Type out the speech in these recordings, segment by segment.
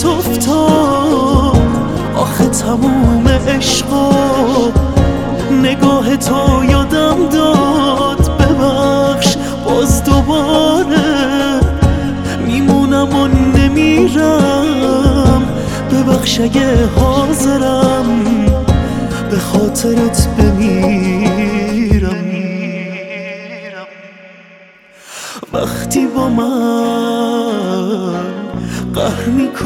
چشمت افتاد، آخه تموم عشقا نگاه تو یادم داد. ببخش باز دوباره میمونم و نمیرم، ببخش اگه حاضرم به خاطرت بمیرم. وقتی با من قهر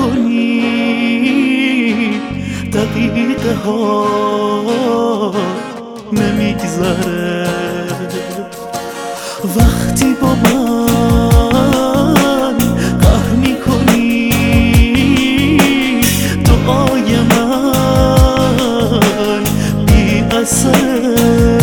میکنی دقیقه ها نمیگذره، وقتی با من قهر میکنی دعای من بی اثره.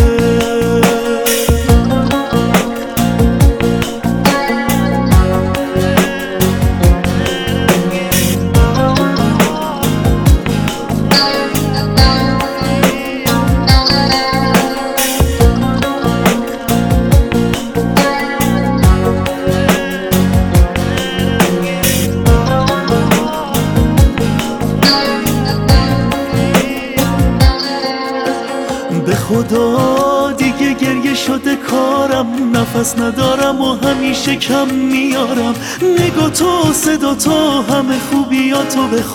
به خدا دیگه گریه شده کارم، نفس ندارم و همیشه کم میارم. نگاه تو، صدا تو، همه خوبیاتو به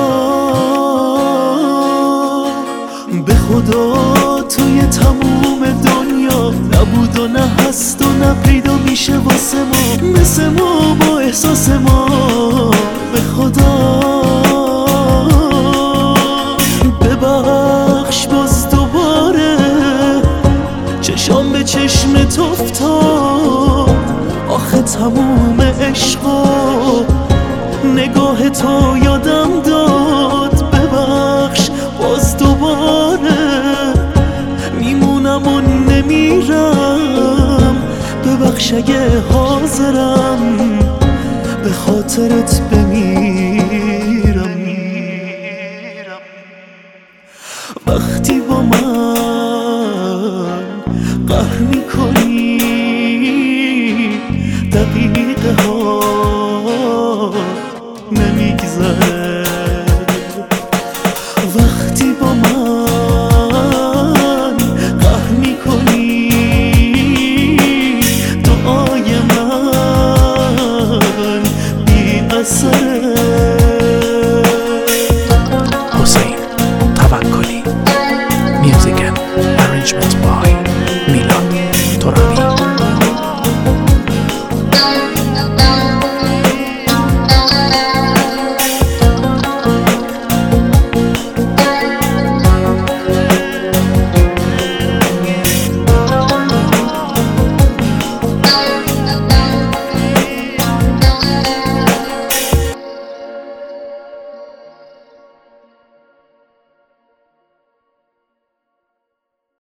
خدا توی تموم دنیا نبود و نه هست و نه پیدا میشه واسه ما، مثل ما با احساس ما. به خدا ببخش باز دوباره چشام به چشمت افتاد، آخه تموم عشقا نگاه تو یادم داد. ببخش باز دوباره میمونم و نمیرم، ببخش اگه حاضرم به خاطرت بمیرم. وقتی با من قهر میکنی دقیقه ها نمیگذره، وقتی با من قهر میکنی دعای من بی اثره. حسین توکلی. Music and arrangement by میلاد ترابی.